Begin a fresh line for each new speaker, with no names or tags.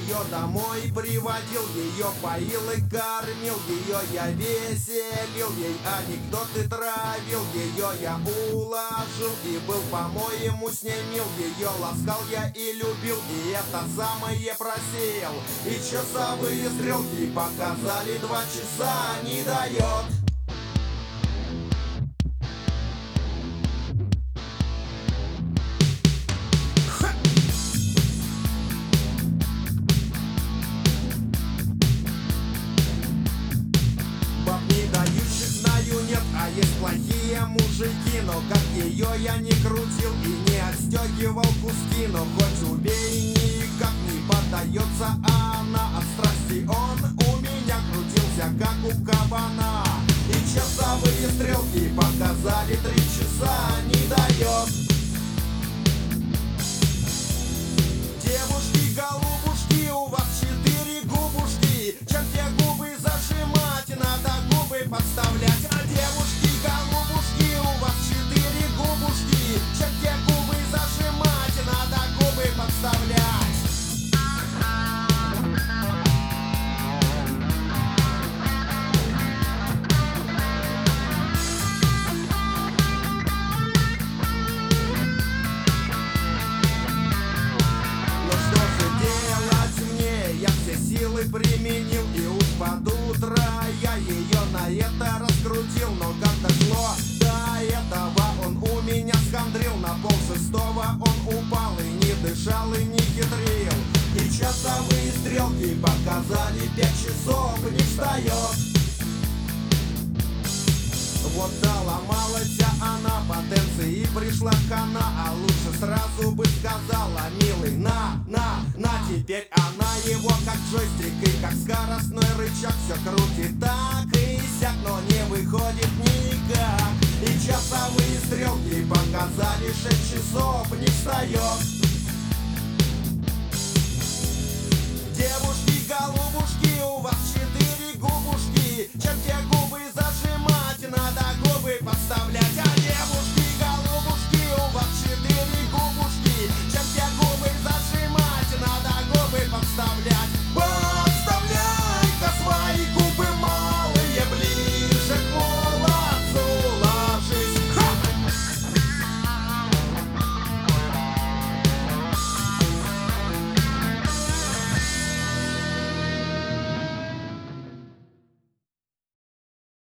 ее домой приводил, ее поил и кормил, ее я веселил, ей анекдоты травил, ее я уложил и был по-моему с ней мил, ее ласкал я и любил, и это самое просеял. И часовые стрелки показали 2 часа, не дает. Баб не дающих знаю нет, а есть плохие мужики. Но как ее я не крутил и не отстегивал куски, но хоть убей, никак не поддается она. От страсти он у меня крутился, как у кабана. И часовые стрелки показали 3 часа, не дает. Девушки, голубушки, у вас 4 губушки. Чем те губы зажимать, надо губы подставлять. А девушки, голубушки, у вас 4 губушки. Чем те губы зажимать, надо губы подставлять. Силы применил, и уж под утро я ее на это раскрутил. Но как дошло до этого, он у меня схандрил. На 5:30 он упал и не дышал, и не хитрил. И часовые стрелки показали 5 часов, не встает. Вот доломалась она потенции и пришла хана. А лучше сразу бы сказала: милый, на, теперь она его как джойстик и как скоростной рычаг. Все крутит так и сяк, но не выходит никак. И часовые стрелки показали 6 часов, не встает.